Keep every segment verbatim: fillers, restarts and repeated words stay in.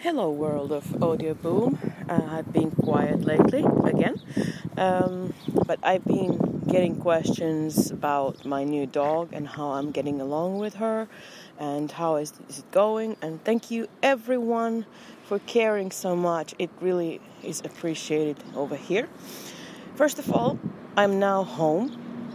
Hello, world of Audio Boom. Uh, I've been quiet lately again, um, but I've been getting questions about my new dog and how I'm getting along with her and how is, is it going. And thank you, everyone, for caring so much. It really is appreciated over here. First of all, I'm now home.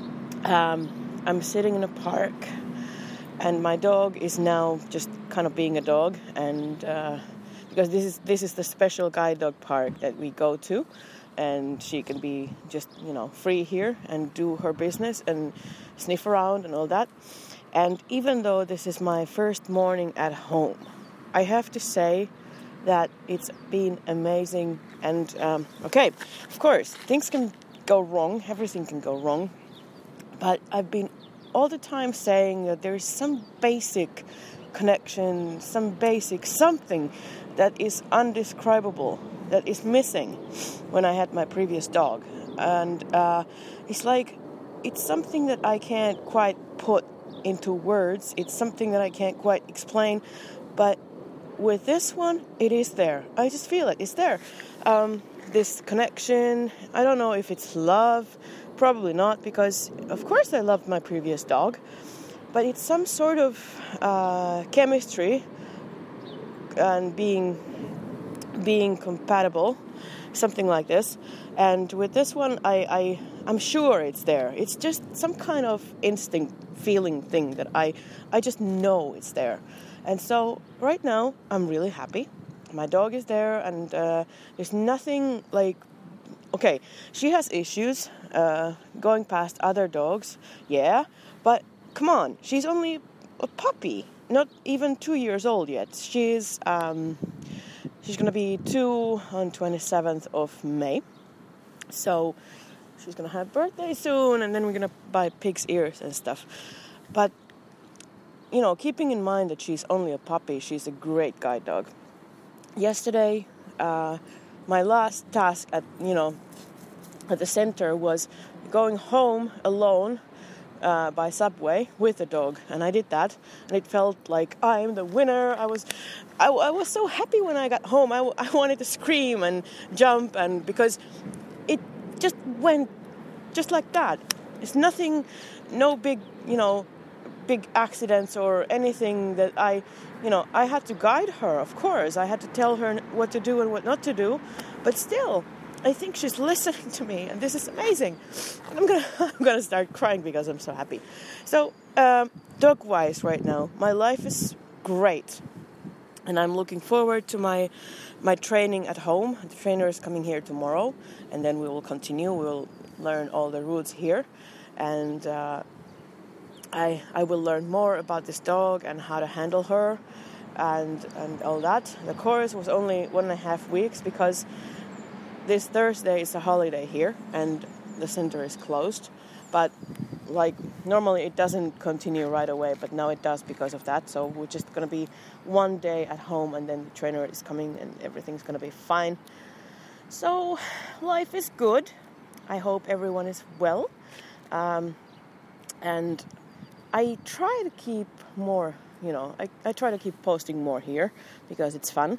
Um, I'm sitting in a park, and my dog is now just kind of being a dog, and uh, because this is this is the special guide dog park that we go to, and she can be just, you know, free here and do her business and sniff around and all that. And even though this is my first morning at home, I have to say that it's been amazing. And um, okay, of course, things can go wrong, everything can go wrong, but I've been all the time saying that there is some basic connection, some basic something that is undescribable, that is missing when I had my previous dog. And uh, it's like, it's something that I can't quite put into words. It's something that I can't quite explain. But with this one, it is there. I just feel it. It's there. Um, this connection, I don't know if it's love. Probably not, because of course I loved my previous dog. But it's some sort of uh, chemistry and being being compatible, something like this. And with this one, I, I, I'm sure it's there. It's just some kind of instinct feeling thing that I, I just know it's there. And so right now, I'm really happy. My dog is there, and uh, there's nothing like... Okay, she has issues uh, going past other dogs, yeah, but come on, she's only a puppy, not even two years old yet. She's um, she's gonna be two on twenty-seventh of May, so she's gonna have birthday soon, and then we're gonna buy pig's ears and stuff. But you know, keeping in mind that she's only a puppy, she's a great guide dog. Yesterday, uh, my last task at you know at the center was going home alone uh, by subway with the dog, and I did that, and it felt like I'm the winner. I was, I, I was so happy when I got home. I, I wanted to scream and jump, and because it just went just like that. It's nothing, no big, you know, big accidents or anything that I, you know, I had to guide her. Of course, I had to tell her what to do and what not to do, but still, I think she's listening to me, and this is amazing. And I'm gonna, I'm gonna start crying because I'm so happy. So, um, dog-wise, right now, my life is great, and I'm looking forward to my, my training at home. The trainer is coming here tomorrow, and then we will continue. We will learn all the routes here, and uh, I, I will learn more about this dog and how to handle her, and and all that. The course was only one and a half weeks because this Thursday is a holiday here and the center is closed. But like normally it doesn't continue right away, but now it does because of that. So we're just going to be one day at home, and then the trainer is coming and everything's going to be fine. So life is good. I hope everyone is well. Um, and I try to keep more, you know, I, I try to keep posting more here because it's fun.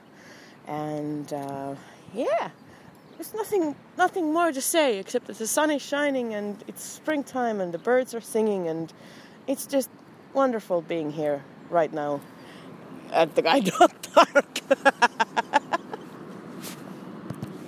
And uh, yeah. There's nothing nothing more to say except that the sun is shining and it's springtime and the birds are singing, and it's just wonderful being here right now at the guide dog park.